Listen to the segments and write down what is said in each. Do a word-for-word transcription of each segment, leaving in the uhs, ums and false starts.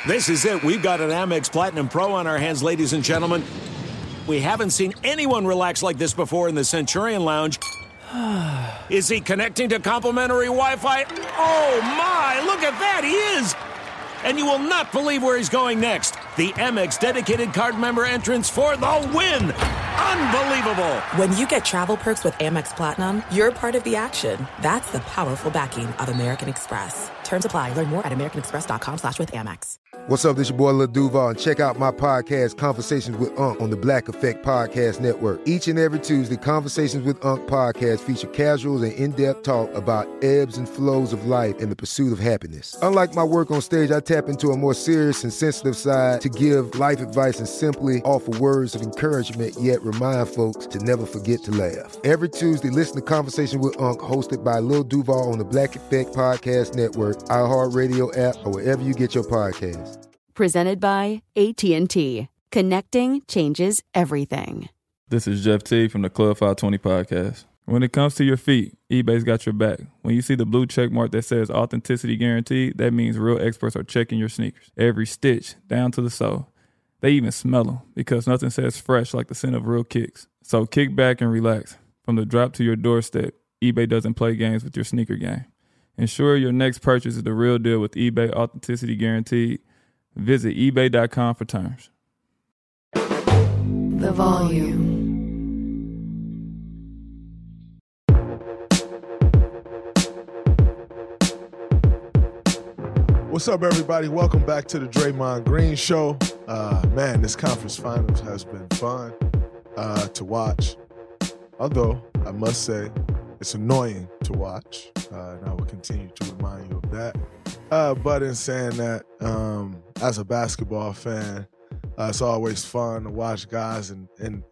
This is it. We've got an Amex Platinum Pro on our hands, ladies and gentlemen. We haven't seen anyone relax like this before in the Centurion Lounge. Is he connecting to complimentary Wi-Fi? Oh, my. Look at that. He is. And you will not believe where he's going next. The Amex dedicated card member entrance for the win. Unbelievable. When you get travel perks with Amex Platinum, you're part of the action. That's the powerful backing of American Express. Terms apply. Learn more at americanexpress.com slash with Amex. What's up, this your boy Lil Duval, and check out my podcast, Conversations with Unc, on the Black Effect Podcast Network. Each and every Tuesday, Conversations with Unc podcast feature casuals and in-depth talk about ebbs and flows of life and the pursuit of happiness. Unlike my work on stage, I tap into a more serious and sensitive side to give life advice and simply offer words of encouragement, yet remind folks to never forget to laugh. Every Tuesday, listen to Conversation with Unc, hosted by Lil Duval on the Black Effect Podcast Network, iHeartRadio app, or wherever you get your podcasts. Presented by A T and T. Connecting changes everything. This is Jeff T from the Club five twenty podcast. When it comes to your feet, eBay's got your back. When you see the blue check mark that says authenticity guaranteed, that means real experts are checking your sneakers. Every stitch, down to the sole. They even smell them, because nothing says fresh like the scent of real kicks. So kick back and relax. From the drop to your doorstep, eBay doesn't play games with your sneaker game. Ensure your next purchase is the real deal with eBay Authenticity Guaranteed. Visit ebay dot com for terms. The Volume. What's up, everybody? Welcome back to the Draymond Green Show. Uh, man, this conference finals has been fun uh, to watch. Although, I must say, it's annoying to watch. Uh, and I will continue to remind you of that. Uh, but in saying that, um, as a basketball fan, uh, it's always fun to watch guys in, in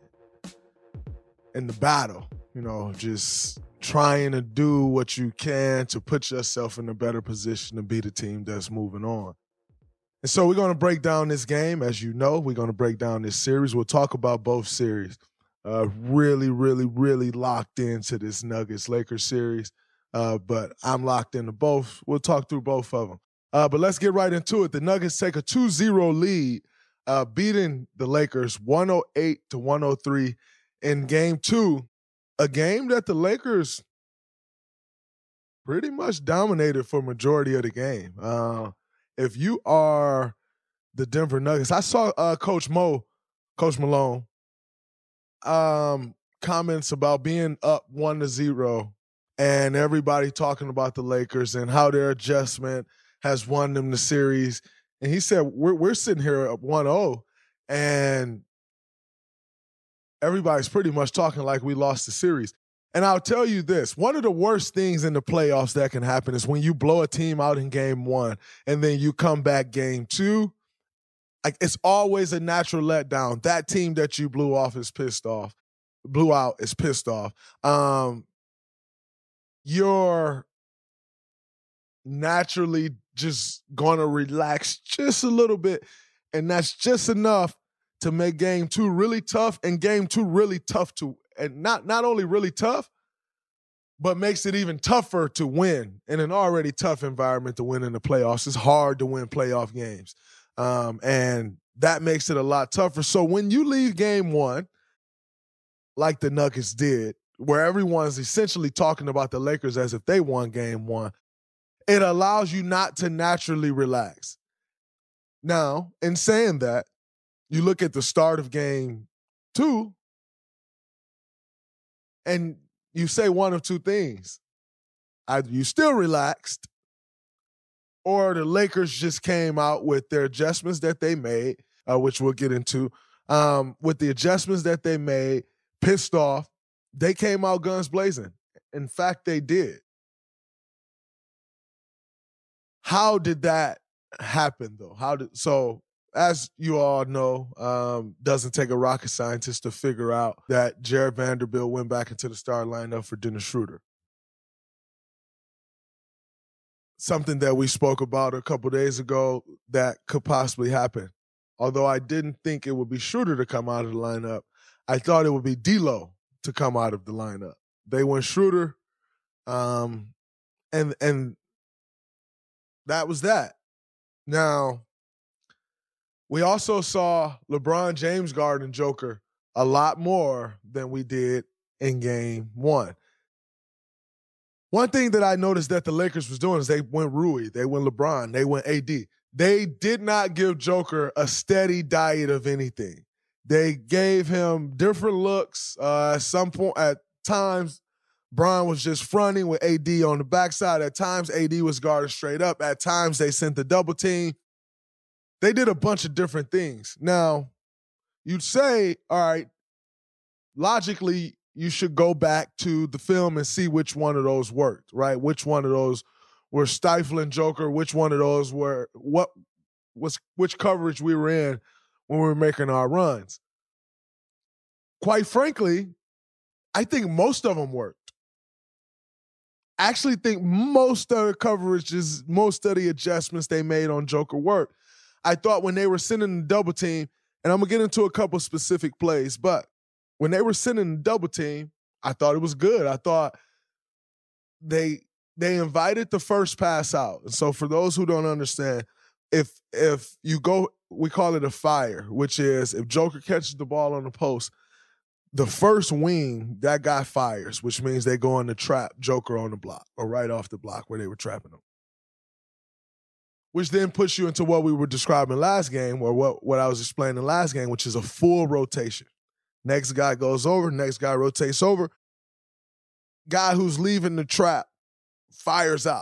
in the battle, you know, just trying to do what you can to put yourself in a better position to be the team that's moving on. And so we're going to break down this game. As you know, we're going to break down this series. We'll talk about both series. Uh, really, really, really locked into this Nuggets-Lakers series. Uh, but I'm locked into both. We'll talk through both of them. Uh, but let's get right into it. The Nuggets take a two zero lead, uh, beating the Lakers one oh eight to one oh three in game two, a game that the Lakers pretty much dominated for majority of the game. Uh, if you are the Denver Nuggets, I saw uh, Coach Mo, Coach Malone, um, comments about being up one to zero. And everybody talking about the Lakers and how their adjustment has won them the series. And he said, we're we're sitting here at one oh, and everybody's pretty much talking like we lost the series. And I'll tell you this, one of the worst things in the playoffs that can happen is when you blow a team out in game one and then you come back game two. Like, it's always a natural letdown. That team that you blew off is pissed off. Blew out is pissed off. Um, you're naturally just going to relax just a little bit, and that's just enough to make game two really tough, and game two really tough to, and not, not only really tough, but makes it even tougher to win in an already tough environment to win in the playoffs. It's hard to win playoff games, um, and that makes it a lot tougher. So when you leave game one, like the Nuggets did, where everyone's essentially talking about the Lakers as if they won game one, it allows you not to naturally relax. Now, in saying that, you look at the start of game two, and you say one of two things. Either you still relaxed, or the Lakers just came out with their adjustments that they made, uh, which we'll get into, um, with the adjustments that they made, pissed off. They came out guns blazing. In fact, they did. How did that happen, though? How did so? As you all know, um, doesn't take a rocket scientist to figure out that Jared Vanderbilt went back into the starting lineup for Dennis Schroeder. Something that we spoke about a couple days ago that could possibly happen. Although I didn't think it would be Schroeder to come out of the lineup, I thought it would be D'Lo to come out of the lineup. They went Schroeder, um, and and that was that. Now, We also saw LeBron James guarding Joker a lot more than we did in game one. One thing that I noticed that the Lakers was doing is they went Rui, they went LeBron, they went A D. They did not give Joker a steady diet of anything. They gave him different looks. Uh, at some point, at times, Bron was just fronting with A D on the backside. At times, A D was guarded straight up. At times, they sent the double team. They did a bunch of different things. Now, you'd say, all right, logically, you should go back to the film and see which one of those worked, right? Which one of those were stifling Joker, which one of those were, what was, which coverage we were in when we were making our runs. Quite frankly, I think most of them worked. I actually think most of the coverages, most of the adjustments they made on Joker worked. I thought when they were sending the double team, and I'm going to get into a couple specific plays, but when they were sending the double team, I thought it was good. I thought they they invited the first pass out. And so for those who don't understand, if if you go, we call it a fire, which is if Joker catches the ball on the post, the first wing, that guy fires, which means they go in the trap Joker on the block or right off the block where they were trapping him. Which then puts you into what we were describing last game, or what, what I was explaining last game, which is a full rotation. Next guy goes over, next guy rotates over. Guy who's leaving the trap fires out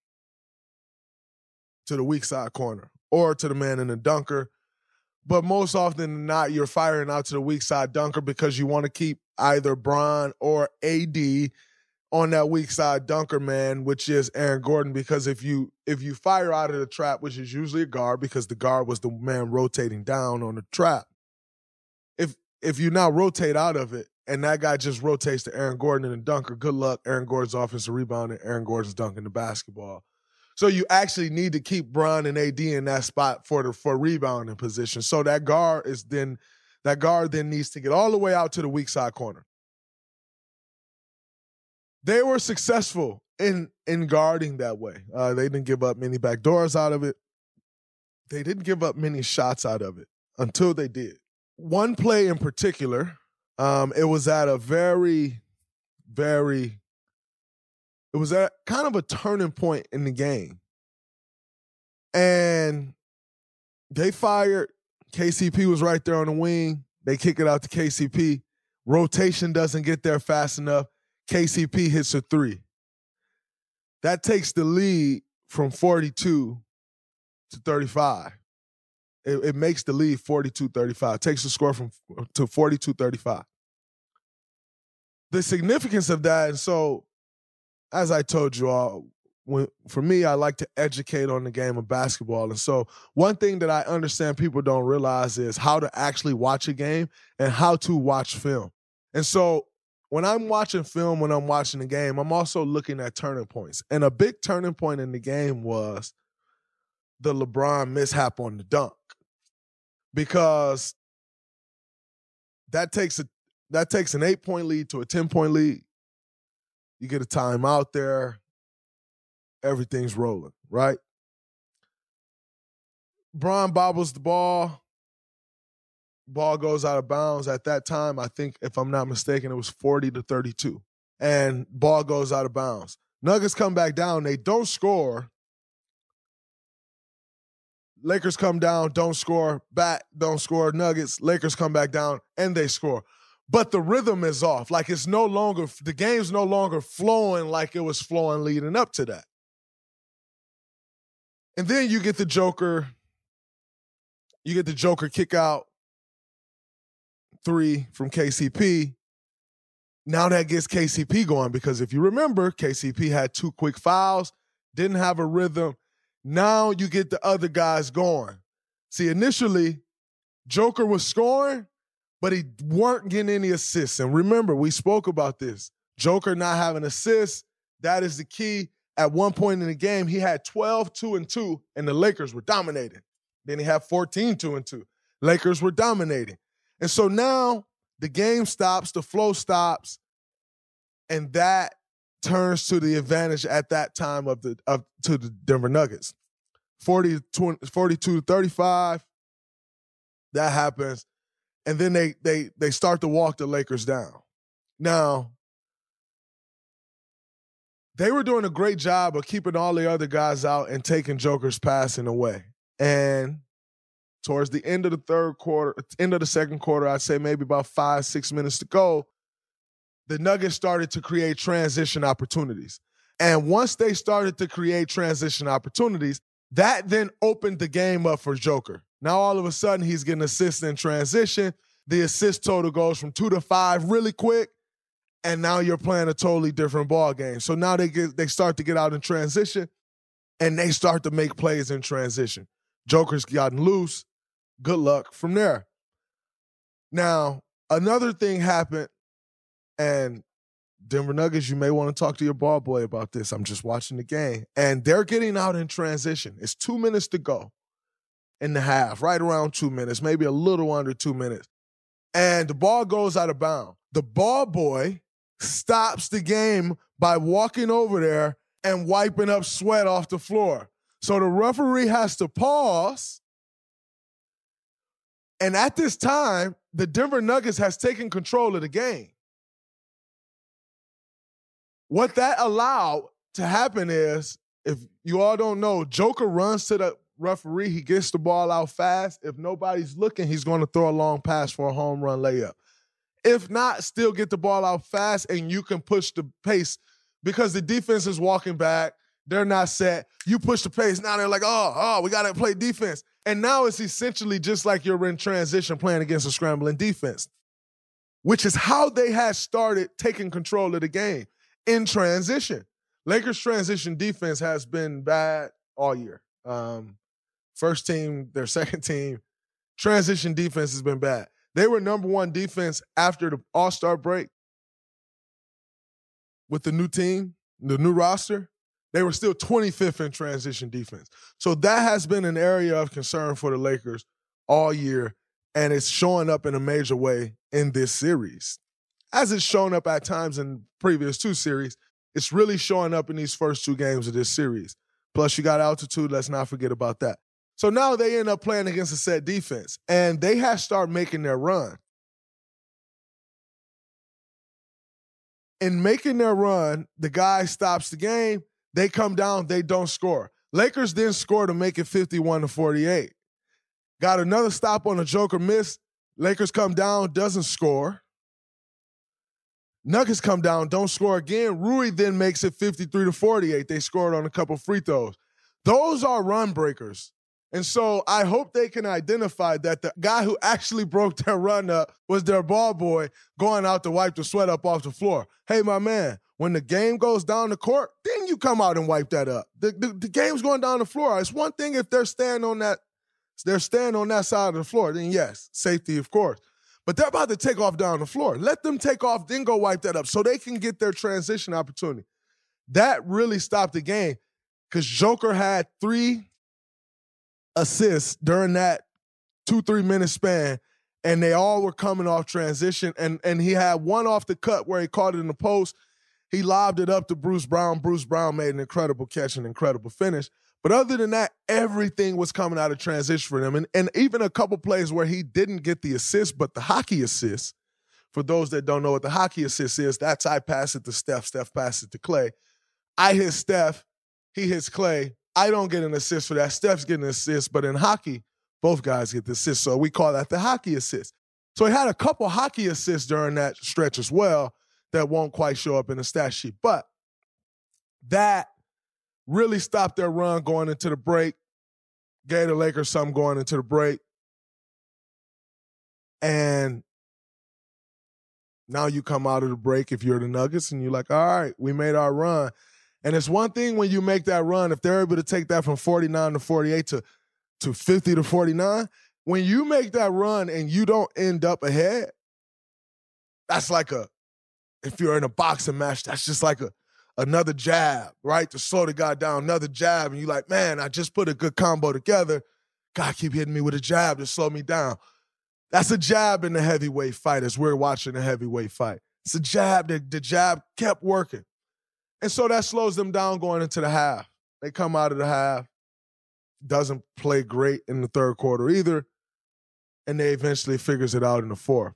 to the weak side corner or to the man in the dunker. But most often than not, you're firing out to the weak side dunker because you want to keep either Bron or A D on that weak side dunker man, which is Aaron Gordon. Because if you if you fire out of the trap, which is usually a guard, because the guard was the man rotating down on the trap, if if you now rotate out of it and that guy just rotates to Aaron Gordon and the dunker, good luck. Aaron Gordon's offensive rebound and Aaron Gordon's dunking the basketball. So you actually need to keep Bron and A D in that spot for the for rebounding position. So that guard is then that guard then needs to get all the way out to the weak side corner. They were successful in in guarding that way. Uh, they didn't give up many backdoors out of it. They didn't give up many shots out of it until they did. One play in particular, um, it was at a very, very, it was at kind of a turning point in the game. And they fired, K C P was right there on the wing. They kick it out to K C P. Rotation doesn't get there fast enough. K C P hits a three. That takes the lead from forty-two to thirty-five. It, it makes the lead forty-two thirty-five. It takes the score from to forty-two thirty-five. The significance of that, and so as I told you all, when, for me, I like to educate on the game of basketball. And so one thing that I understand people don't realize is how to actually watch a game and how to watch film. And so when I'm watching film, when I'm watching the game, I'm also looking at turning points. And a big turning point in the game was the LeBron mishap on the dunk. Because that takes a that takes an eight-point lead to a ten-point lead. You get a timeout there. Everything's rolling, right? Bron bobbles the ball. Ball goes out of bounds. At that time, I think, if I'm not mistaken, it was forty to thirty-two. And ball goes out of bounds. Nuggets come back down. They don't score. Lakers come down, don't score. Back, don't score. Nuggets, Lakers come back down, and they score. But the rhythm is off. Like, it's no longer, the game's no longer flowing like it was flowing leading up to that. And then you get the Joker, you get the Joker kick out three from K C P. Now that gets K C P going, because if you remember, K C P had two quick fouls, didn't have a rhythm. Now you get the other guys going. See, initially, Joker was scoring, but he weren't getting any assists. And remember, we spoke about this. Joker not having assists, that is the key. At one point in the game, he had twelve, two, and two, and the Lakers were dominating. Then he had fourteen, two, and two. Lakers were dominating. And so now the game stops, the flow stops, and that turns to the advantage at that time of the of to the Denver Nuggets. forty, twenty, forty-two to thirty-five. That happens. And then they they they start to walk the Lakers down. Now, they were doing a great job of keeping all the other guys out and taking Joker's passing away. And towards the end of the third quarter, end of the second quarter, I'd say maybe about five, six minutes to go, the Nuggets started to create transition opportunities. And once they started to create transition opportunities, that then opened the game up for Joker. Now, all of a sudden, he's getting assists in transition. The assist total goes from two to five really quick, and now you're playing a totally different ball game. So now they get they start to get out in transition, and they start to make plays in transition. Joker's gotten loose. Good luck from there. Now, another thing happened, and Denver Nuggets, you may want to talk to your ball boy about this. I'm just watching the game. And they're getting out in transition. It's two minutes to go in the half, right around two minutes, maybe a little under two minutes. And the ball goes out of bounds. The ball boy stops the game by walking over there and wiping up sweat off the floor. So the referee has to pause. And at this time, the Denver Nuggets has taken control of the game. What that allowed to happen is, if you all don't know, Joker runs to the referee. He gets the ball out fast. If nobody's looking, he's going to throw a long pass for a home run layup. If not, still get the ball out fast and you can push the pace because the defense is walking back. They're not set. You push the pace. Now they're like, oh, oh, we got to play defense. And now it's essentially just like you're in transition playing against a scrambling defense, which is how they had started taking control of the game. In transition. Lakers transition defense has been bad all year. Um, first team, their second team, transition defense has been bad. They were number one defense after the All-Star break with the new team, the new roster. They were still twenty-fifth in transition defense. So that has been an area of concern for the Lakers all year, and it's showing up in a major way in this series. As it's shown up at times in previous two series, it's really showing up in these first two games of this series. Plus, you got altitude. Let's not forget about that. So now they end up playing against a set defense, and they have started making their run. In making their run, the guy stops the game. They come down. They don't score. Lakers then score to make it fifty-one to forty-eight. Got another stop on a Joker miss. Lakers come down, doesn't score. Nuggets come down, don't score again. Rui then makes it fifty-three to forty-eight. They scored on a couple free throws. Those are run breakers. And so I hope they can identify that the guy who actually broke their run up was their ball boy going out to wipe the sweat up off the floor. Hey, my man, when the game goes down the court, then you come out and wipe that up. The, the, the game's going down the floor. It's one thing if they're standing on that, they're standing on that side of the floor, then yes, safety, of course. But they're about to take off down the floor. Let them take off, then go wipe that up so they can get their transition opportunity. That really stopped the game because Joker had three assists during that two, three-minute span, and they all were coming off transition. And, and he had one off the cut where he caught it in the post. He lobbed it up to Bruce Brown. Bruce Brown made an incredible catch, an incredible finish. But other than that, everything was coming out of transition for them. And, and even a couple plays where he didn't get the assist, but the hockey assist, for those that don't know what the hockey assist is, that's I pass it to Steph, Steph pass it to Clay. I hit Steph, he hits Clay. I don't get an assist for that. Steph's getting an assist, but in hockey, both guys get the assist. So we call that the hockey assist. So he had a couple hockey assists during that stretch as well that won't quite show up in the stat sheet. But that really stopped their run going into the break, gave the Lakers something going into the break. And now you come out of the break if you're the Nuggets and you're like, all right, we made our run. And it's one thing when you make that run, if they're able to take that from forty-nine to forty-eight to, to fifty to forty-nine, when you make that run and you don't end up ahead, that's like a, if you're in a boxing match, that's just like a, another jab, right? To slow the guy down, another jab. And you're like, man, I just put a good combo together. God keep hitting me with a jab to slow me down. That's a jab in the heavyweight fight as we're watching the heavyweight fight. It's a jab. The, the jab kept working. And so that slows them down going into the half. They come out of the half. Doesn't play great in the third quarter either. and they eventually figures it out in the fourth.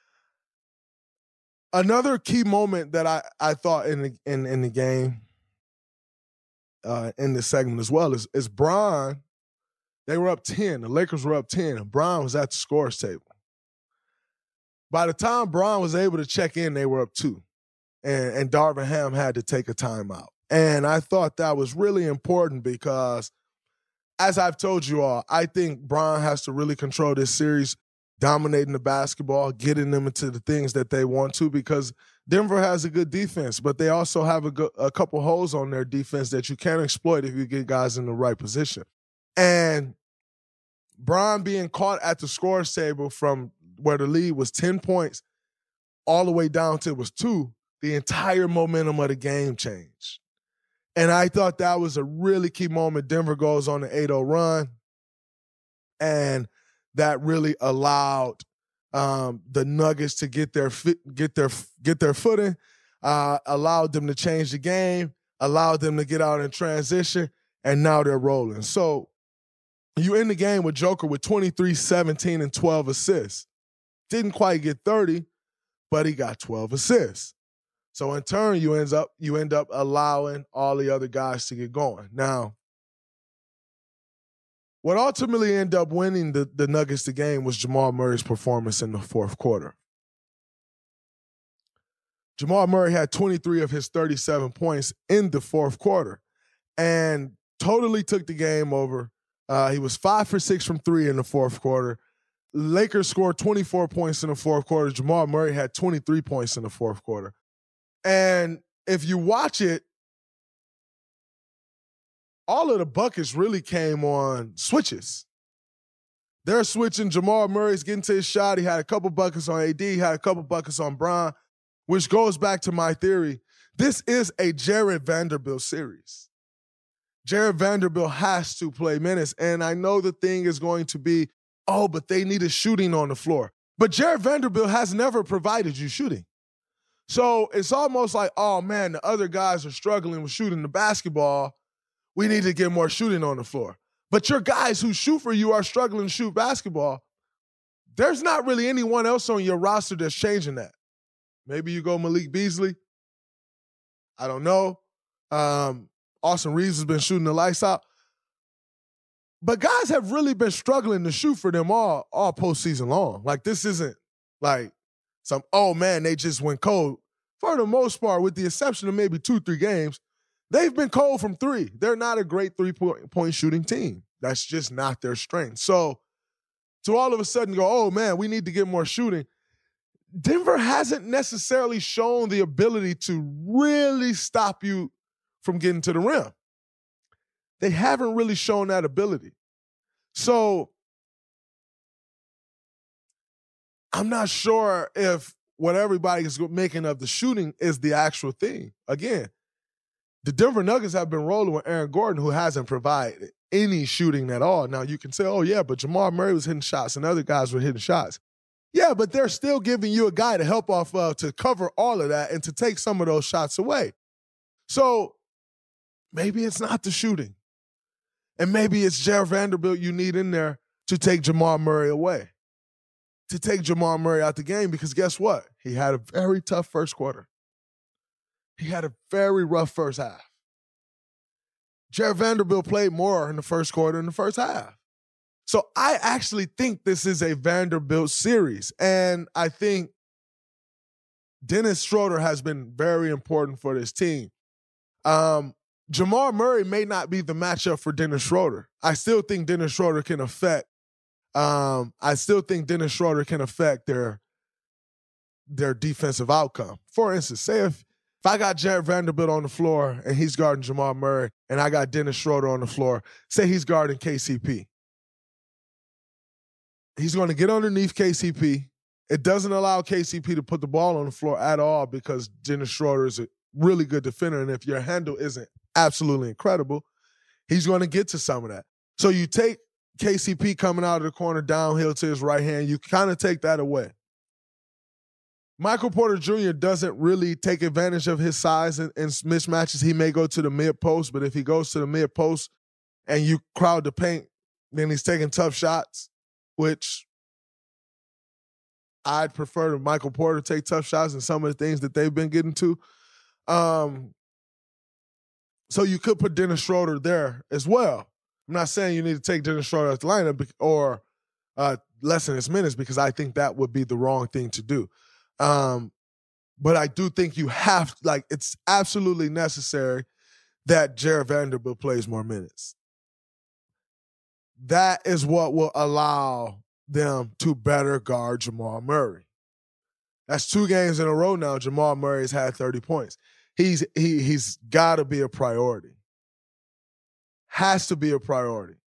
Another key moment that I, I thought in the in, in the game, uh, in this segment as well, is, is Bron. They were up ten. The Lakers were up ten. And Bron was at the scores table. By the time Bron was able to check in, they were up two. And, and Darvin Ham had to take a timeout. And I thought that was really important because, as I've told you all, I think Bron has to really control this series, dominating the basketball, getting them into the things that they want to, because Denver has a good defense, but they also have a, go- a couple holes on their defense that you can't exploit if you get guys in the right position. And Bron being caught at the scores table from where the lead was ten points all the way down to it was two, the entire momentum of the game changed. And I thought that was a really key moment. Denver goes on an eight oh run, and that really allowed um, the Nuggets to get their fit, get their get their footing, uh, allowed them to change the game, allowed them to get out in transition, and now they're rolling. So you end the game with Joker with twenty-three, seventeen, and twelve assists. Didn't quite get thirty, but he got twelve assists. So in turn, you ends up you end up allowing all the other guys to get going. Now, what ultimately ended up winning the, the Nuggets the game was Jamal Murray's performance in the fourth quarter. Jamal Murray had twenty-three of his thirty-seven points in the fourth quarter and totally took the game over. Uh, he was five for six from three in the fourth quarter. Lakers scored twenty-four points in the fourth quarter. Jamal Murray had twenty-three points in the fourth quarter. And if you watch it, all of the buckets really came on switches. They're switching. Jamal Murray's getting to his shot. He had a couple buckets on A D. He had a couple buckets on Bron, which goes back to my theory. This is a Jared Vanderbilt series. Jared Vanderbilt has to play minutes. And I know the thing is going to be, oh, but they needed shooting on the floor. But Jared Vanderbilt has never provided you shooting. So it's almost like, oh, man, the other guys are struggling with shooting the basketball. We need to get more shooting on the floor. But your guys who shoot for you are struggling to shoot basketball. There's not really anyone else on your roster that's changing that. Maybe you go Malik Beasley. I don't know. Um, Austin Reeves has been shooting the lights out. But guys have really been struggling to shoot for them all, all postseason long. Like, this isn't like some, oh, man, they just went cold. For the most part, with the exception of maybe two, three games, they've been cold from three. They're not a great three-point shooting team. That's just not their strength. So to all of a sudden go, oh, man, we need to get more shooting, Denver hasn't necessarily shown the ability to really stop you from getting to the rim. They haven't really shown that ability. So I'm not sure if what everybody is making of the shooting is the actual thing. Again, the Denver Nuggets have been rolling with Aaron Gordon, who hasn't provided any shooting at all. Now, you can say, oh, yeah, but Jamal Murray was hitting shots and other guys were hitting shots. Yeah, but they're still giving you a guy to help off of to cover all of that and to take some of those shots away. So maybe it's not the shooting. And maybe it's Jared Vanderbilt you need in there to take Jamal Murray away, to take Jamal Murray out the game, because guess what? He had a very tough first quarter. He had a very rough first half. Jared Vanderbilt played more in the first quarter than the first half. So I actually think this is a Vanderbilt series. And I think Dennis Schroeder has been very important for this team. Um, Jamal Murray may not be the matchup for Dennis Schroeder. I still think Dennis Schroeder can affect um, I still think Dennis Schroeder can affect their, their defensive outcome. For instance, say if, if I got Jared Vanderbilt on the floor and he's guarding Jamal Murray and I got Dennis Schroeder on the floor, say he's guarding K C P. He's going to get underneath K C P. It doesn't allow K C P to put the ball on the floor at all because Dennis Schroeder is a really good defender, and if your handle isn't absolutely incredible, he's going to get to some of that. So you take K C P coming out of the corner downhill to his right hand, you kind of take that away. Michael Porter Junior doesn't really take advantage of his size and, and mismatches. He may go to the mid-post, but if he goes to the mid-post and you crowd the paint, then he's taking tough shots, which I'd prefer Michael Porter take tough shots and some of the things that they've been getting to. Um, so you could put Dennis Schroeder there as well. I'm not saying you need to take Dennis Schroeder out the lineup or uh, lessen his minutes because I think that would be the wrong thing to do. Um, but I do think you have, like, it's absolutely necessary that Jared Vanderbilt plays more minutes. That is what will allow them to better guard Jamal Murray. That's two games in a row now. Jamal Murray has had thirty points. He's he he's got to be a priority. Has to be a priority.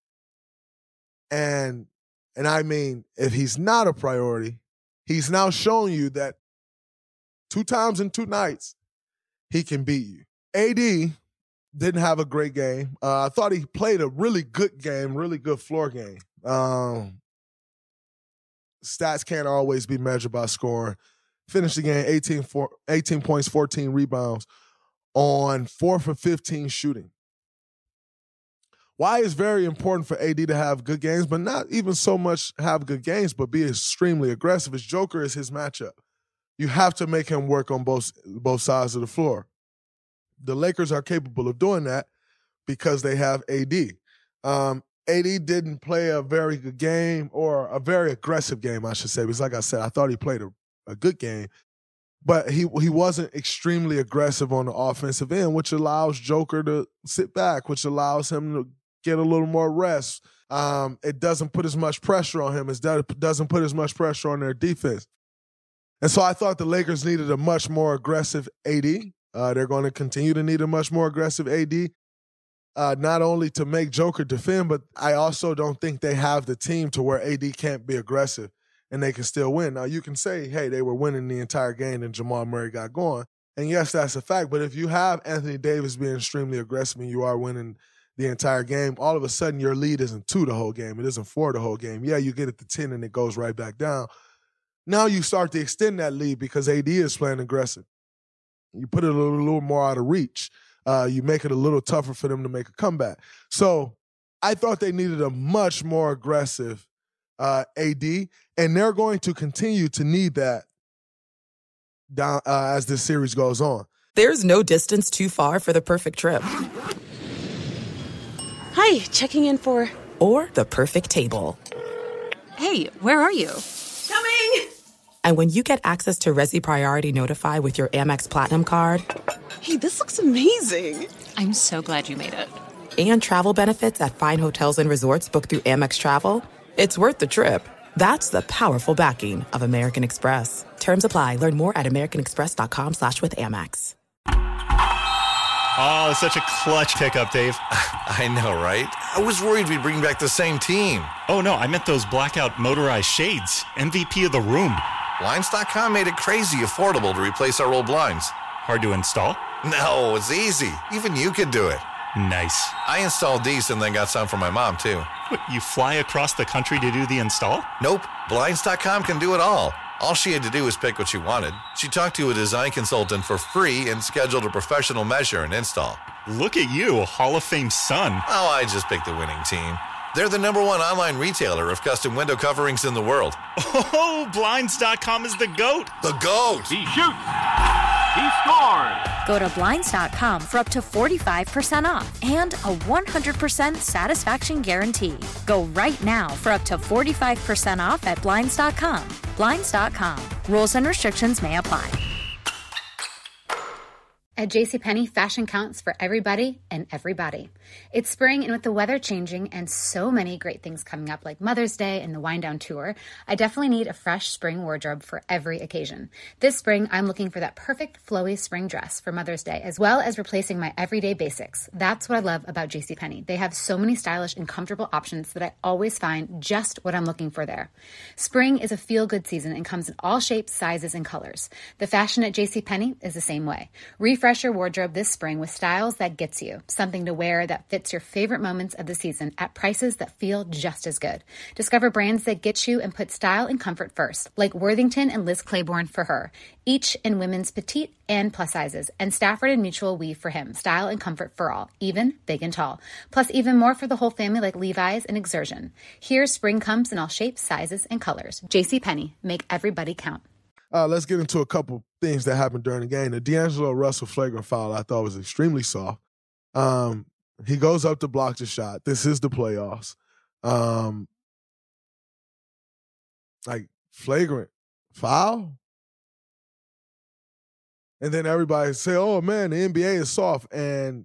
And and I mean, if he's not a priority, he's now shown you that two times in two nights he can beat you. A D didn't have a great game. Uh, I thought he played a really good game, really good floor game. Um, stats can't always be measured by scoring. Finished the game eighteen, four, eighteen points, fourteen rebounds on four for fifteen shooting. Why it's very important for A D to have good games, but not even so much have good games, but be extremely aggressive. His Joker is his matchup. You have to make him work on both, both sides of the floor. The Lakers are capable of doing that because they have A D. Um, A D didn't play a very good game or a very aggressive game, I should say, because like I said, I thought he played a, a good game, but he he wasn't extremely aggressive on the offensive end, which allows Joker to sit back, which allows him to get a little more rest. Um, it doesn't put as much pressure on him. It doesn't put as much pressure on their defense. And so I thought the Lakers needed a much more aggressive A D. Uh, they're going to continue to need a much more aggressive A D, uh, not only to make Joker defend, but I also don't think they have the team to where A D can't be aggressive and they can still win. Now, you can say, hey, they were winning the entire game and Jamal Murray got going. And yes, that's a fact. But if you have Anthony Davis being extremely aggressive and you are winning the entire game, all of a sudden your lead isn't two the whole game. It isn't four the whole game. Yeah, you get it to ten and it goes right back down. Now you start to extend that lead because A D is playing aggressive. You put it a little, little more out of reach. Uh, you make it a little tougher for them to make a comeback. So I thought they needed a much more aggressive uh, A D, and they're going to continue to need that down uh, as this series goes on. There's no distance too far for the perfect trip. Hi, checking in for... Or the perfect table. Hey, where are you? Coming! And when you get access to Resi Priority Notify with your Amex Platinum card... Hey, this looks amazing. I'm so glad you made it. And travel benefits at fine hotels and resorts booked through Amex Travel, it's worth the trip. That's the powerful backing of American Express. Terms apply. Learn more at americanexpress.com slash with Amex. Oh, such a clutch pickup, Dave. I know, right? I was worried we'd bring back the same team. Oh, no, I meant those blackout motorized shades. M V P of the room. Blinds dot com made it crazy affordable to replace our old blinds. Hard to install? No, it's easy. Even you could do it. Nice. I installed these and then got some for my mom, too. What, you fly across the country to do the install? Nope. Blinds dot com can do it all. All she had to do was pick what she wanted. She talked to a design consultant for free and scheduled a professional measure and install. Look at you, a Hall of Fame son. Oh, I just picked the winning team. They're the number one online retailer of custom window coverings in the world. Oh, Blinds dot com is the GOAT. The GOAT. He shoots. He scored. Go to Blinds dot com for up to forty-five percent off and a one hundred percent satisfaction guarantee. Go right now for up to forty-five percent off at Blinds dot com. Blinds dot com. Rules and restrictions may apply. At JCPenney, fashion counts for everybody and everybody. It's spring, and with the weather changing and so many great things coming up like Mother's Day and the Wind Down Tour, I definitely need a fresh spring wardrobe for every occasion. This spring, I'm looking for that perfect flowy spring dress for Mother's Day, as well as replacing my everyday basics. That's what I love about JCPenney. They have so many stylish and comfortable options that I always find just what I'm looking for there. Spring is a feel-good season and comes in all shapes, sizes, and colors. The fashion at JCPenney is the same way. Refresh Refresh your wardrobe this spring with styles that gets you. Something to wear that fits your favorite moments of the season at prices that feel just as good. Discover brands that get you and put style and comfort first, like Worthington and Liz Claiborne for her, each in women's petite and plus sizes, and Stafford and Mutual Weave for him, style and comfort for all, even big and tall. Plus even more for the whole family like Levi's and Exertion. Here, spring comes in all shapes, sizes, and colors. JCPenney, make everybody count. Uh, let's get into a couple things that happened during the game. The D'Angelo Russell flagrant foul I thought was extremely soft. Um, he goes up to block the shot. This is the playoffs. Um, like, flagrant foul? And then everybody say, oh, man, the N B A is soft. And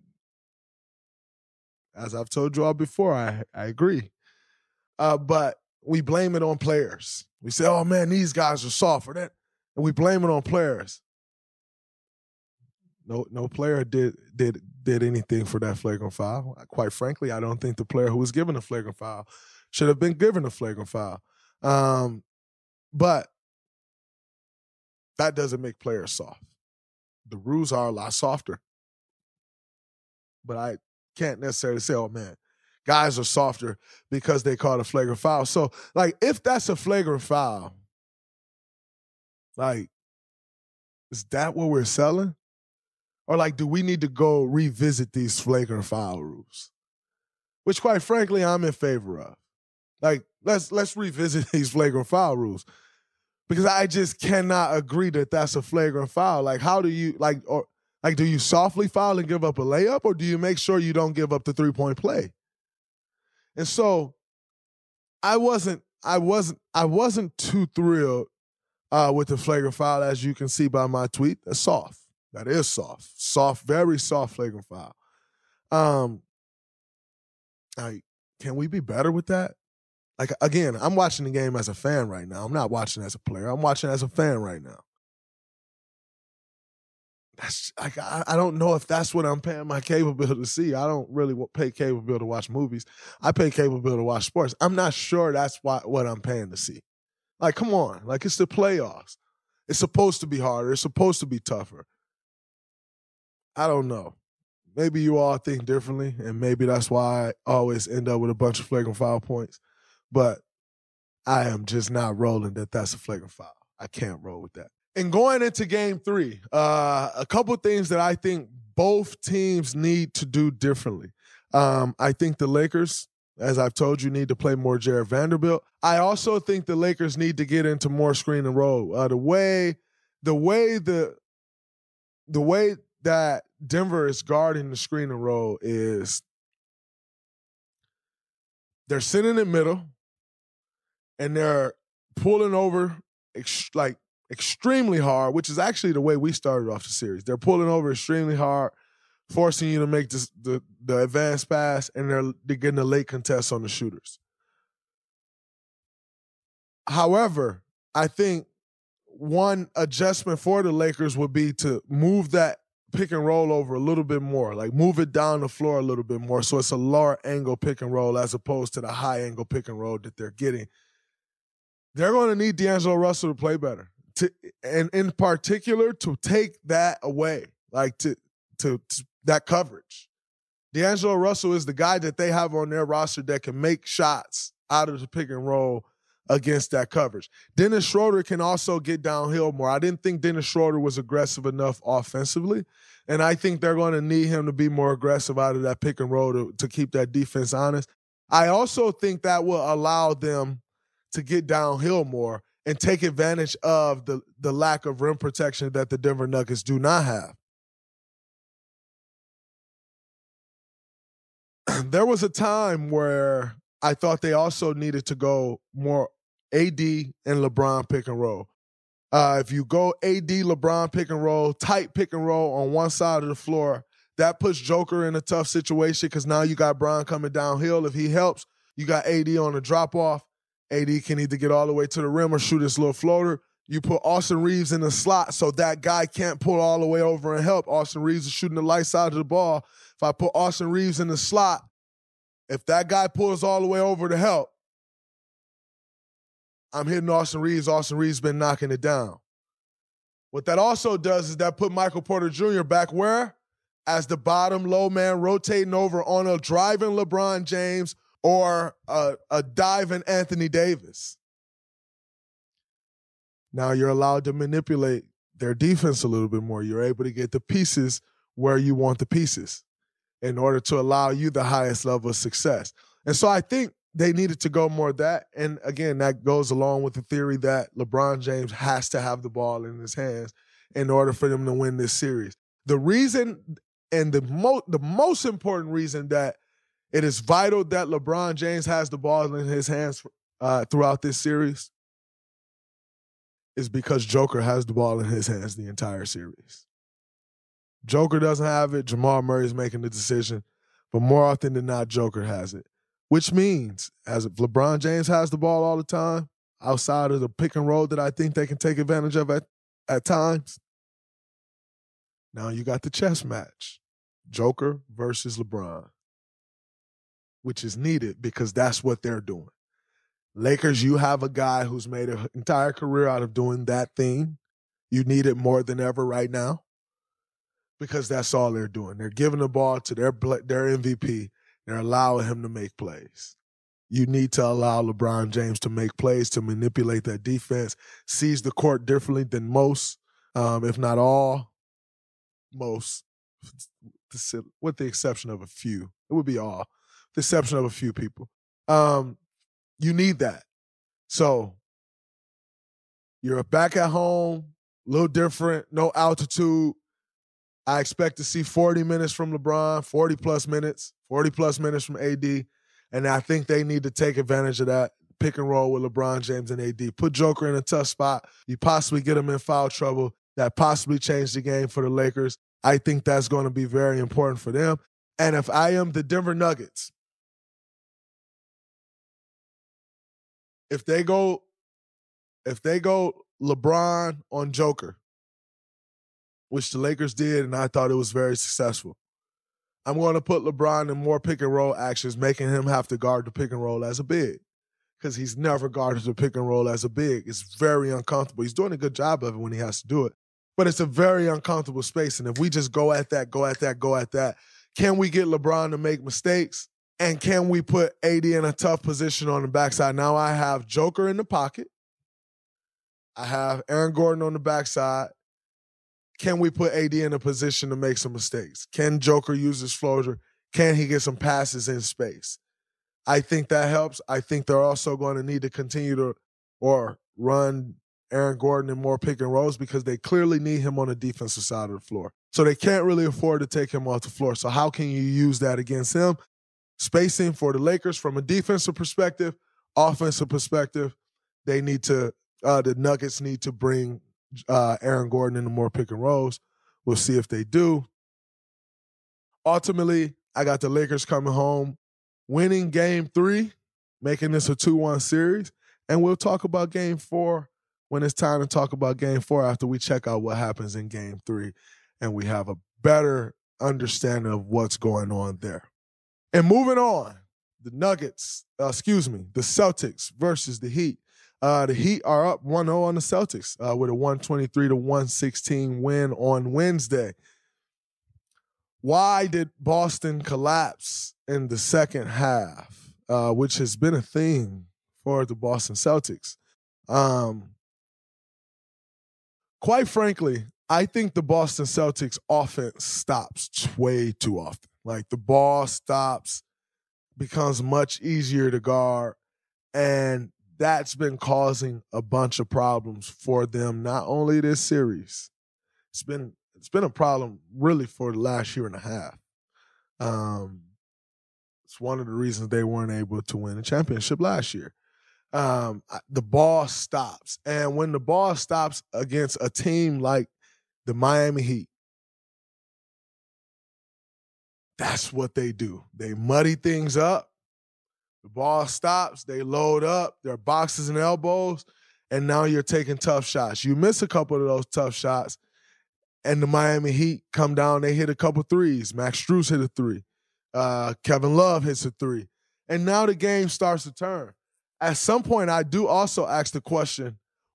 as I've told you all before, I, I agree. Uh, but we blame it on players. We say, oh, man, these guys are soft for that. And we blame it on players. No, no player did did did anything for that flagrant foul. Quite frankly, I don't think the player who was given a flagrant foul should have been given a flagrant foul. Um, but that doesn't make players soft. The rules are a lot softer. But I can't necessarily say, oh, man, guys are softer because they called a flagrant foul. So, like, if that's a flagrant foul, like, is that what we're selling? Or, like, do we need to go revisit these flagrant foul rules? Which, quite frankly, I'm in favor of. Like, let's let's revisit these flagrant foul rules. Because I just cannot agree that that's a flagrant foul. Like, how do you, like, or like, do you softly foul and give up a layup? Or do you make sure you don't give up the three-point play? And so, I wasn't, I wasn't, I wasn't too thrilled Uh, with the flagrant foul, as you can see by my tweet. That's soft. That is soft. Soft, very soft flagrant foul. Um, like, can we be better with that? Like, again, I'm watching the game as a fan right now. I'm not watching as a player. I'm watching as a fan right now. That's like, I, I don't know if that's what I'm paying my cable bill to see. I don't really pay cable bill to watch movies. I pay cable bill to watch sports. I'm not sure that's why, what I'm paying to see. Like, come on. Like, it's the playoffs. It's supposed to be harder. It's supposed to be tougher. I don't know. Maybe you all think differently, and maybe that's why I always end up with a bunch of flagrant foul points. But I am just not rolling that that's a flagrant foul. I can't roll with that. And going into game three, uh, a couple things that I think both teams need to do differently. Um, I think the Lakers, as I've told you, need to play more Jared Vanderbilt. I also think the Lakers need to get into more screen and roll. Uh, the way, the way the, the way that Denver is guarding the screen and roll is they're sitting in the middle and they're pulling over ex- like extremely hard, which is actually the way we started off the series. They're pulling over extremely hard, forcing you to make this, the, the advanced pass, and they're, they're getting a late contest on the shooters. However, I think one adjustment for the Lakers would be to move that pick and roll over a little bit more, like move it down the floor a little bit more so it's a lower angle pick and roll as opposed to the high angle pick and roll that they're getting. They're going to need D'Angelo Russell to play better, to, and in particular to take that away, like to, to, to that coverage. D'Angelo Russell is the guy that they have on their roster that can make shots out of the pick and roll against that coverage. Dennis Schroeder can also get downhill more. I didn't think Dennis Schroeder was aggressive enough offensively, and I think they're going to need him to be more aggressive out of that pick and roll to, to keep that defense honest. I also think that will allow them to get downhill more and take advantage of the, the lack of rim protection that the Denver Nuggets do not have. There was a time where I thought they also needed to go more A D and LeBron pick and roll. Uh, if you go A D, LeBron pick and roll, tight pick and roll on one side of the floor, that puts Joker in a tough situation because now you got Bron coming downhill. If he helps, you got A D on a drop-off. A D can either get all the way to the rim or shoot his little floater. You put Austin Reeves in the slot so that guy can't pull all the way over and help. Austin Reeves is shooting the light side of the ball. If I put Austin Reeves in the slot, if that guy pulls all the way over to help, I'm hitting Austin Reeves. Austin Reeves been knocking it down. What that also does is that put Michael Porter Junior back where? As the bottom low man rotating over on a driving LeBron James or a, a diving Anthony Davis. Now you're allowed to manipulate their defense a little bit more. You're able to get the pieces where you want the pieces in order to allow you the highest level of success. And so I think they needed to go more that. And again, that goes along with the theory that LeBron James has to have the ball in his hands in order for them to win this series. The reason and the, mo- the most important reason that it is vital that LeBron James has the ball in his hands uh, throughout this series is because Joker has the ball in his hands the entire series. Joker doesn't have it. Jamal Murray is making the decision. But more often than not, Joker has it. Which means, as if LeBron James has the ball all the time, outside of the pick and roll that I think they can take advantage of at, at times, now you got the chess match. Joker versus LeBron, which is needed because that's what they're doing. Lakers, you have a guy who's made an entire career out of doing that thing. You need it more than ever right now because that's all they're doing. They're giving the ball to their, their M V P. They're allowing him to make plays. You need to allow LeBron James to make plays, to manipulate that defense, sees the court differently than most, um, if not all, most, with the exception of a few. It would be all. The exception of a few people. Um, you need that. So you're back at home, a little different, no altitude. I expect to see forty minutes from LeBron, forty plus minutes, forty plus minutes from A D. And I think they need to take advantage of that pick and roll with LeBron James and A D. Put Joker in a tough spot. You possibly get him in foul trouble. That possibly changed the game for the Lakers. I think that's going to be very important for them. And if I am the Denver Nuggets, if they go, if they go LeBron on Joker, which the Lakers did, and I thought it was very successful, I'm going to put LeBron in more pick and roll actions, making him have to guard the pick and roll as a big, because he's never guarded the pick and roll as a big. It's very uncomfortable. He's doing a good job of it when he has to do it, but it's a very uncomfortable space. And if we just go at that, go at that, go at that, can we get LeBron to make mistakes? And can we put A D in a tough position on the backside? Now I have Joker in the pocket. I have Aaron Gordon on the backside. Can we put A D in a position to make some mistakes? Can Joker use his floater? Can he get some passes in space? I think that helps. I think they're also going to need to continue to or run Aaron Gordon in more pick and rolls because they clearly need him on the defensive side of the floor. So they can't really afford to take him off the floor. So how can you use that against him? Spacing for the Lakers from a defensive perspective, offensive perspective, they need to, uh, the Nuggets need to bring uh, Aaron Gordon into more pick and rolls. We'll see if they do. Ultimately, I got the Lakers coming home, winning game three, making this a two one series. And we'll talk about game four when it's time to talk about game four after we check out what happens in game three and we have a better understanding of what's going on there. And moving on, the Nuggets, uh, excuse me, the Celtics versus the Heat. Uh, the Heat are up one oh on the Celtics uh, with a one twenty-three to one sixteen win on Wednesday. Why did Boston collapse in the second half, uh, which has been a theme for the Boston Celtics? Um, quite frankly, I think the Boston Celtics offense stops way too often. Like the ball stops, becomes much easier to guard, and that's been causing a bunch of problems for them, not only this series. It's been it's been a problem really for the last year and a half. Um, it's one of the reasons they weren't able to win a championship last year. Um, the ball stops, and when the ball stops against a team like the Miami Heat, that's what they do. They muddy things up. The ball stops. They load up their boxes and elbows, and now you're taking tough shots. You miss a couple of those tough shots, and the Miami Heat come down. They hit a couple threes. Max Strus hit a three. Uh, Kevin Love hits a three. And now the game starts to turn. At some point, I do also ask the question,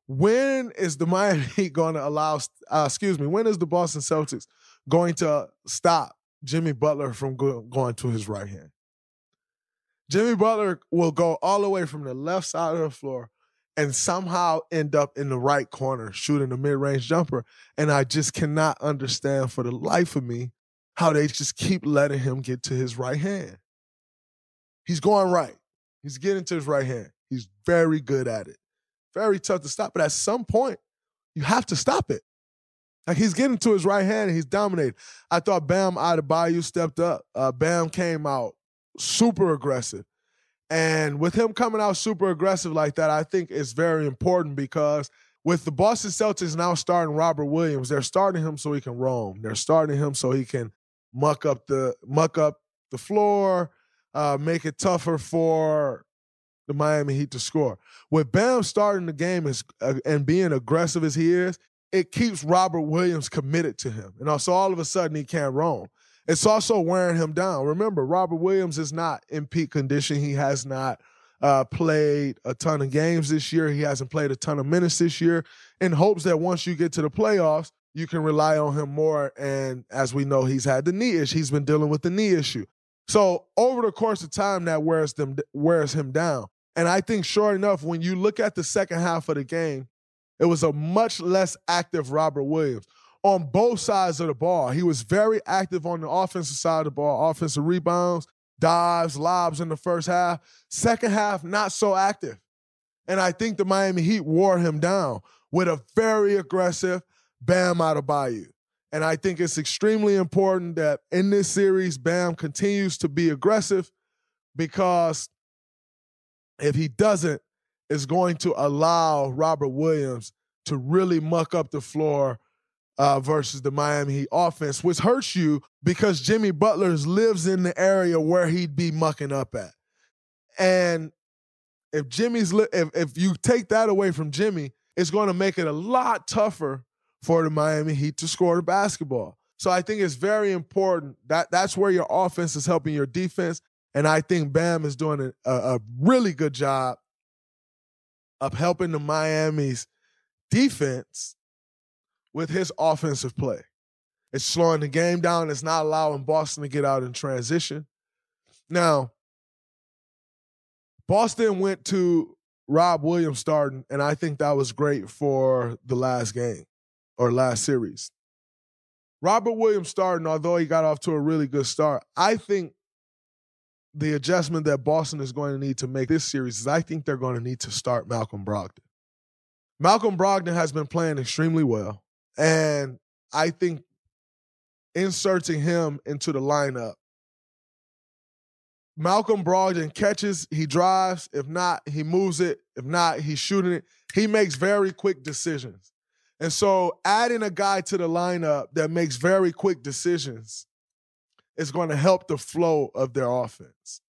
when is the Miami Heat going to allow, uh, excuse me, when is the Boston Celtics going to stop Jimmy Butler from go- going to his right hand? Jimmy Butler will go all the way from the left side of the floor and somehow end up in the right corner shooting a mid-range jumper. And I just cannot understand for the life of me how they just keep letting him get to his right hand. He's going right. He's getting to his right hand. He's very good at it. Very tough to stop. But at some point, you have to stop it. Like, he's getting to his right hand and he's dominating. I thought Bam Adebayo stepped up. Uh, Bam came out super aggressive. And with him coming out super aggressive like that, I think it's very important because with the Boston Celtics now starting Robert Williams, they're starting him so he can roam. They're starting him so he can muck up the muck up the floor, uh, make it tougher for the Miami Heat to score. With Bam starting the game is, uh, and being aggressive as he is, it keeps Robert Williams committed to him. And also all of a sudden he can't roam. It's also wearing him down. Remember, Robert Williams is not in peak condition. He has not uh, played a ton of games this year. He hasn't played a ton of minutes this year, in hopes that once you get to the playoffs, you can rely on him more. And as we know, he's had the knee issue. He's been dealing with the knee issue. So over the course of time, that wears them wears him down. And I think, sure enough, when you look at the second half of the game, it was a much less active Robert Williams. On both sides of the ball, he was very active on the offensive side of the ball, offensive rebounds, dives, lobs in the first half. Second half, not so active. And I think the Miami Heat wore him down with a very aggressive Bam Adebayo. And I think it's extremely important that in this series, Bam continues to be aggressive, because if he doesn't, it's going to allow Robert Williams to really muck up the floor Uh, versus the Miami Heat offense, which hurts you because Jimmy Butler lives in the area where he'd be mucking up at. And if Jimmy's li- if, if you take that away from Jimmy, it's going to make it a lot tougher for the Miami Heat to score the basketball. So I think it's very important that that's where your offense is helping your defense. And I think Bam is doing a, a really good job of helping the Miami's defense with his offensive play. It's slowing the game down. It's not allowing Boston to get out in transition. Now, Boston went to Rob Williams starting, and I think that was great for the last game or last series. Robert Williams starting, although he got off to a really good start, I think the adjustment that Boston is going to need to make this series is I think they're going to need to start Malcolm Brogdon. Malcolm Brogdon has been playing extremely well. And I think inserting him into the lineup, Malcolm Brogdon catches, he drives. If not, he moves it. If not, he's shooting it. He makes very quick decisions. And so adding a guy to the lineup that makes very quick decisions is going to help the flow of their offense.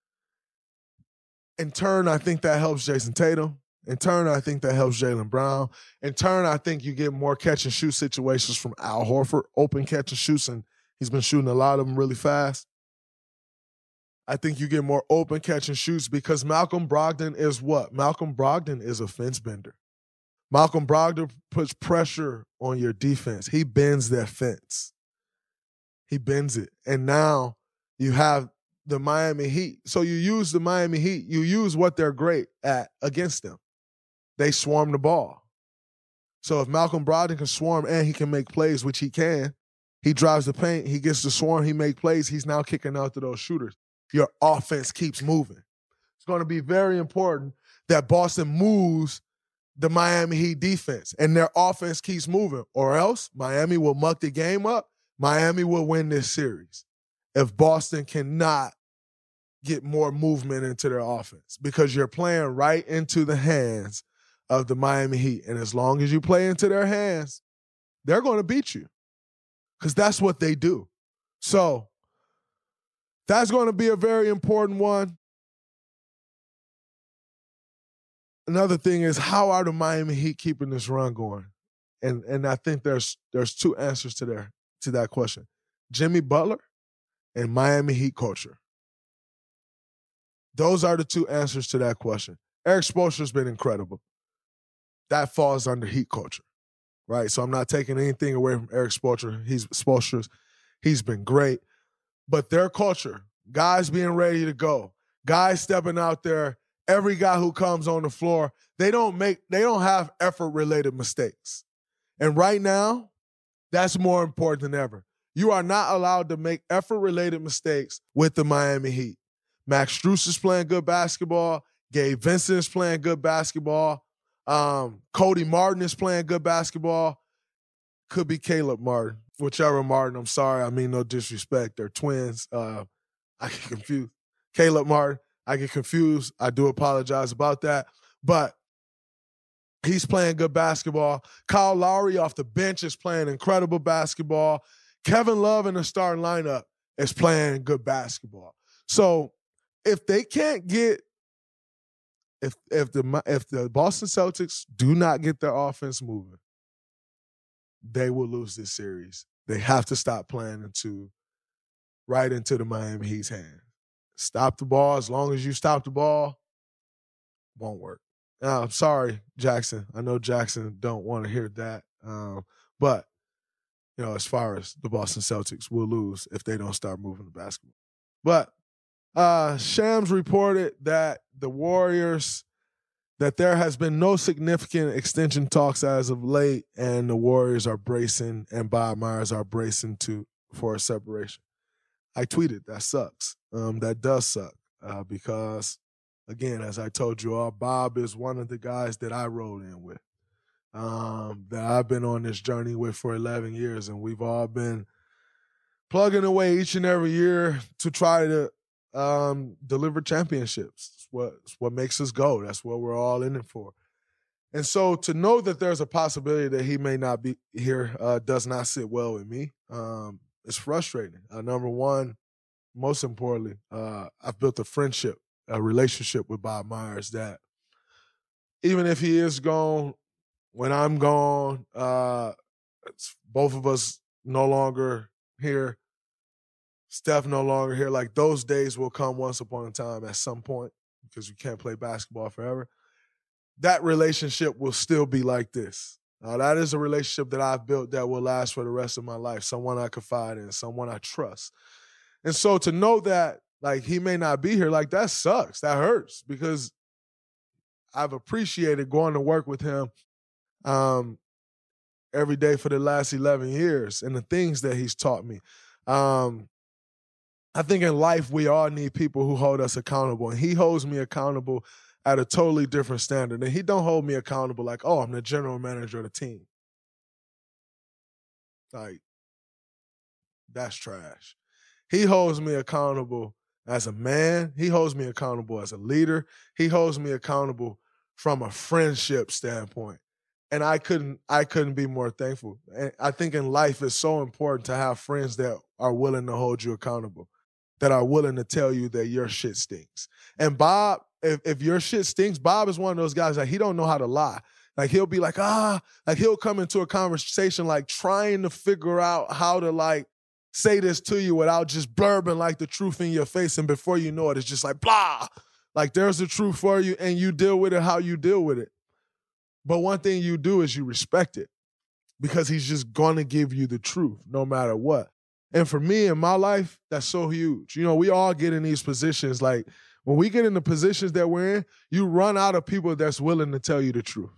In turn, I think that helps Jason Tatum. In turn, I think that helps Jaylen Brown. In turn, I think you get more catch-and-shoot situations from Al Horford, open catch-and-shoots, and he's been shooting a lot of them really fast. I think you get more open catch-and-shoots because Malcolm Brogdon is what? Malcolm Brogdon is a fence bender. Malcolm Brogdon puts pressure on your defense. He bends that fence. He bends it. And now you have the Miami Heat. So you use the Miami Heat. You use what they're great at against them. They swarm the ball. So if Malcolm Brogdon can swarm and he can make plays, which he can, he drives the paint, he gets the swarm, he makes plays, he's now kicking out to those shooters. Your offense keeps moving. It's going to be very important that Boston moves the Miami Heat defense and their offense keeps moving, or else Miami will muck the game up. Miami will win this series if Boston cannot get more movement into their offense, because you're playing right into the hands of the Miami Heat. And as long as you play into their hands, they're going to beat you because that's what they do. So that's going to be a very important one. Another thing is, how are the Miami Heat keeping this run going? And and I think there's there's two answers to there to that question. Jimmy Butler and Miami Heat culture. Those are the two answers to that question. Eric Spoelstra's been incredible. that falls under Heat culture, right? So I'm not taking anything away from Eric Spoelstra. He's Spoelstra. He's been great. But their culture, guys being ready to go, guys stepping out there, every guy who comes on the floor, they don't make, they don't have effort-related mistakes. And right now, that's more important than ever. You are not allowed to make effort-related mistakes with the Miami Heat. Max Strus is playing good basketball. Gabe Vincent is playing good basketball. Um, Cody Martin is playing good basketball. Could be Caleb Martin. Whichever Martin, I'm sorry. I mean no disrespect. They're twins. Uh, I get confused. Caleb Martin, I get confused. I do apologize about that. But he's playing good basketball. Kyle Lowry off the bench is playing incredible basketball. Kevin Love in the starting lineup is playing good basketball. So if they can't get, if if the if the Boston Celtics do not get their offense moving, they will lose this series. They have to stop playing into right into the Miami Heat's hand. Stop the ball. As long as you stop the ball, won't work. Now, I'm sorry, Jackson. I know Jackson don't want to hear that. Um, but, you know, as far as the Boston Celtics will lose if they don't start moving the basketball. But uh, Shams reported that the Warriors, that there has been no significant extension talks as of late, and the Warriors are bracing and Bob Myers are bracing to for a separation. I tweeted, that sucks. Um, that does suck uh, because, again, as I told you all, Bob is one of the guys that I rode in with, um, that I've been on this journey with for eleven years, and we've all been plugging away each and every year to try to um, deliver championships. It's what, it's what makes us go. That's what we're all in it for. And so to know that there's a possibility that he may not be here uh, does not sit well with me. Um, it's frustrating. Uh, number one, most importantly, uh, I've built a friendship, a relationship with Bob Myers that even if he is gone, when I'm gone, uh, it's both of us no longer here, Steph no longer here. Like, those days will come once upon a time at some point because you can't play basketball forever. That relationship will still be like this. Now, that is a relationship that I've built that will last for the rest of my life, someone I confide in, someone I trust. And so to know that, like, he may not be here, like, that sucks. That hurts because I've appreciated going to work with him um, every day for the last eleven years and the things that he's taught me. Um, I think in life we all need people who hold us accountable, and he holds me accountable at a totally different standard. And he don't hold me accountable like, oh, I'm the general manager of the team. Like, that's trash. He holds me accountable as a man. He holds me accountable as a leader. He holds me accountable from a friendship standpoint. And I couldn't I couldn't be more thankful. And I think in life it's so important to have friends that are willing to hold you accountable, that are willing to tell you that your shit stinks. And Bob, if, if your shit stinks, Bob is one of those guys that he don't know how to lie. Like, he'll be like, ah, like he'll come into a conversation like trying to figure out how to like say this to you without just blurbing like the truth in your face. And before you know it, it's just like, blah. Like, there's the truth for you and you deal with it how you deal with it. But one thing you do is you respect it because he's just going to give you the truth no matter what. And for me in my life, that's so huge. You know, we all get in these positions. Like, when we get in the positions that we're in, you run out of people that's willing to tell you the truth.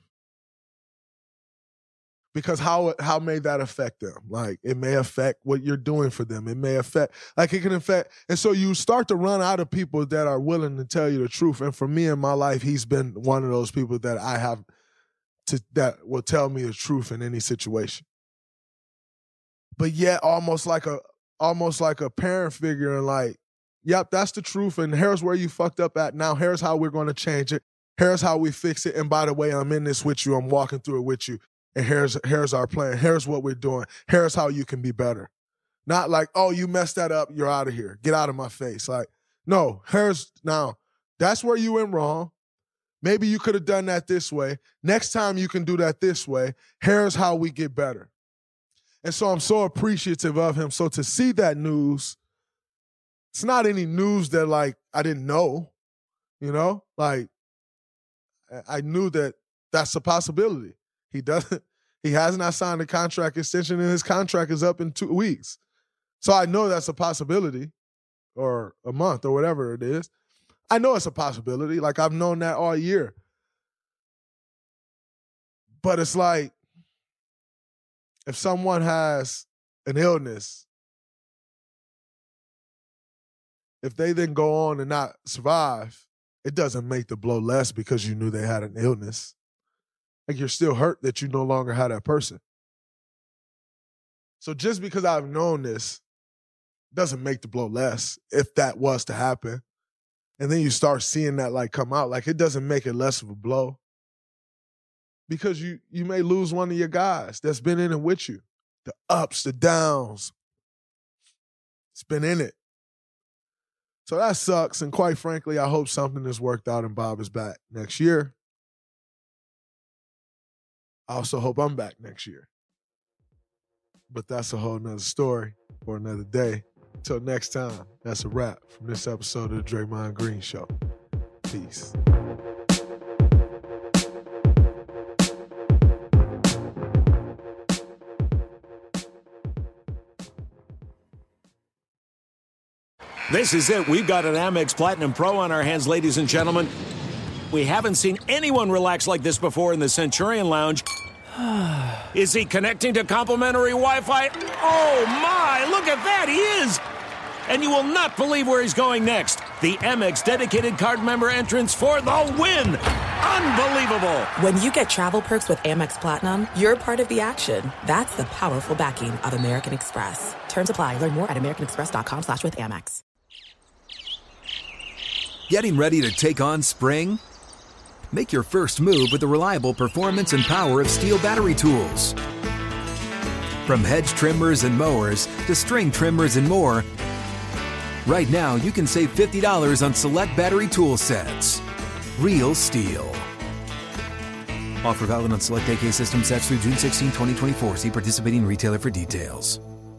Because how how may that affect them? Like, it may affect what you're doing for them. It may affect, like it can affect. And so you start to run out of people that are willing to tell you the truth. And for me in my life, he's been one of those people that I have to, that will tell me the truth in any situation. But yet almost like a, almost like a parent figure and like, yep, that's the truth. And here's where you fucked up at. Now here's how we're going to change it. Here's how we fix it. And by the way, I'm in this with you. I'm walking through it with you. And here's here's our plan. Here's what we're doing. Here's how you can be better. Not like, oh, you messed that up. You're out of here. Get out of my face. Like, no, here's, now, that's where you went wrong. Maybe you could have done that this way. Next time you can do that this way. Here's how we get better. And so I'm so appreciative of him. So to see that news, it's not any news that, like, I didn't know, you know? Like, I knew that That's a possibility. He doesn't. He has not signed a contract extension, and his contract is up in two weeks. So I know that's a possibility, or a month, or whatever it is. I know it's a possibility. Like, I've known that all year. But it's like, if someone has an illness, if they then go on and not survive, it doesn't make the blow less because you knew they had an illness. Like, you're still hurt that you no longer have that person. So just because I've known this doesn't make the blow less if that was to happen. And then you start seeing that, like, come out. Like, it doesn't make it less of a blow. Because you you may lose one of your guys that's been in it with you. The ups, the downs. It's been in it. So that sucks. And quite frankly, I hope something is worked out and Bob is back next year. I also hope I'm back next year. But that's a whole nother story for another day. Until next time, that's a wrap from this episode of the Draymond Green Show. Peace. This is it. We've got an Amex Platinum Pro on our hands, ladies and gentlemen. We haven't seen anyone relax like this before in the Centurion Lounge. Is he connecting to complimentary Wi-Fi? Oh, my! Look at that! He is! And you will not believe where he's going next. The Amex dedicated card member entrance for the win! Unbelievable! When you get travel perks with Amex Platinum, you're part of the action. That's the powerful backing of American Express. Terms apply. Learn more at americanexpress.com slash with Amex. Getting ready to take on spring? Make your first move with the reliable performance and power of Steel battery tools. From hedge trimmers and mowers to string trimmers and more, right now you can save fifty dollars on select battery tool sets. Real Steel. Offer valid on select A K system sets through June sixteenth, twenty twenty-four. See participating retailer for details.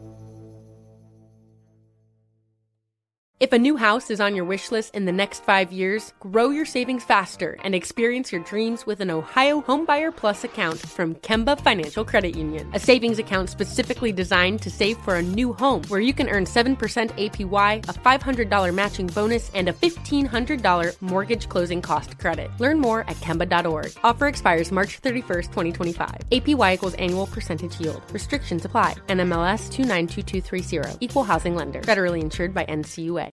If a new house is on your wish list in the next five years, grow your savings faster and experience your dreams with an Ohio Homebuyer Plus account from Kemba Financial Credit Union. A savings account specifically designed to save for a new home, where you can earn seven percent A P Y, a five hundred dollars matching bonus, and a fifteen hundred dollars mortgage closing cost credit. Learn more at Kemba dot org. Offer expires March thirty-first, twenty twenty-five. A P Y equals annual percentage yield. Restrictions apply. N M L S two nine two two three zero. Equal housing lender. Federally insured by N C U A.